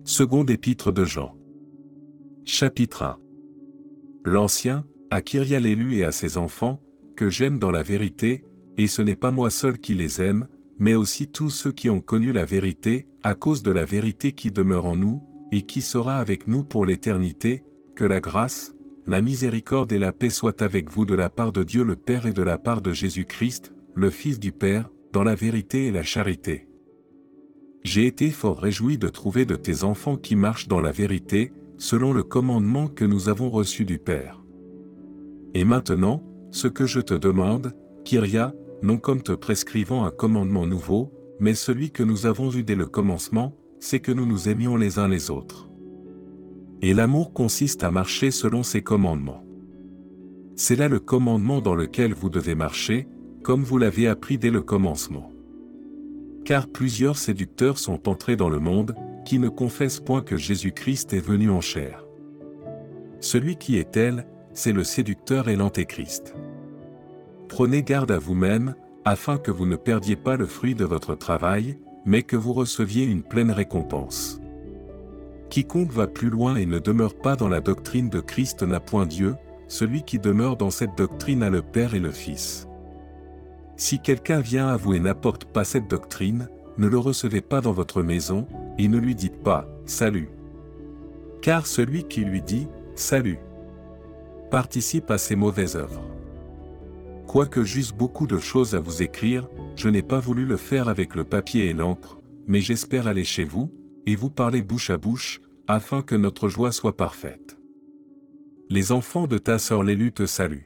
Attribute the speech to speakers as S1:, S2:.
S1: Seconde épître de Jean. Chapitre 1. L'Ancien, à Kyria l'élu et à ses enfants, que j'aime dans la vérité, et ce n'est pas moi seul qui les aime, mais aussi tous ceux qui ont connu la vérité, à cause de la vérité qui demeure en nous, et qui sera avec nous pour l'éternité, que la grâce, la miséricorde et la paix soient avec vous de la part de Dieu le Père et de la part de Jésus-Christ, le Fils du Père, dans la vérité et la charité. J'ai été fort réjoui de trouver de tes enfants qui marchent dans la vérité, selon le commandement que nous avons reçu du Père. Et maintenant, ce que je te demande, Kyria, non comme te prescrivant un commandement nouveau, mais celui que nous avons eu dès le commencement, c'est que nous nous aimions les uns les autres. Et l'amour consiste à marcher selon ses commandements. C'est là le commandement dans lequel vous devez marcher, comme vous l'avez appris dès le commencement. Car plusieurs séducteurs sont entrés dans le monde, qui ne confessent point que Jésus-Christ est venu en chair. Celui qui est tel, c'est le séducteur et l'antéchrist. Prenez garde à vous-même, afin que vous ne perdiez pas le fruit de votre travail, mais que vous receviez une pleine récompense. Quiconque va plus loin et ne demeure pas dans la doctrine de Christ n'a point Dieu, celui qui demeure dans cette doctrine a le Père et le Fils. Si quelqu'un vient à vous et n'apporte pas cette doctrine, ne le recevez pas dans votre maison, et ne lui dites pas « Salut ». Car celui qui lui dit « Salut » participe à ses mauvaises œuvres. Quoique j'eusse beaucoup de choses à vous écrire, je n'ai pas voulu le faire avec le papier et l'encre, mais j'espère aller chez vous, et vous parler bouche à bouche, afin que notre joie soit parfaite. Les enfants de ta sœur l'élue te saluent.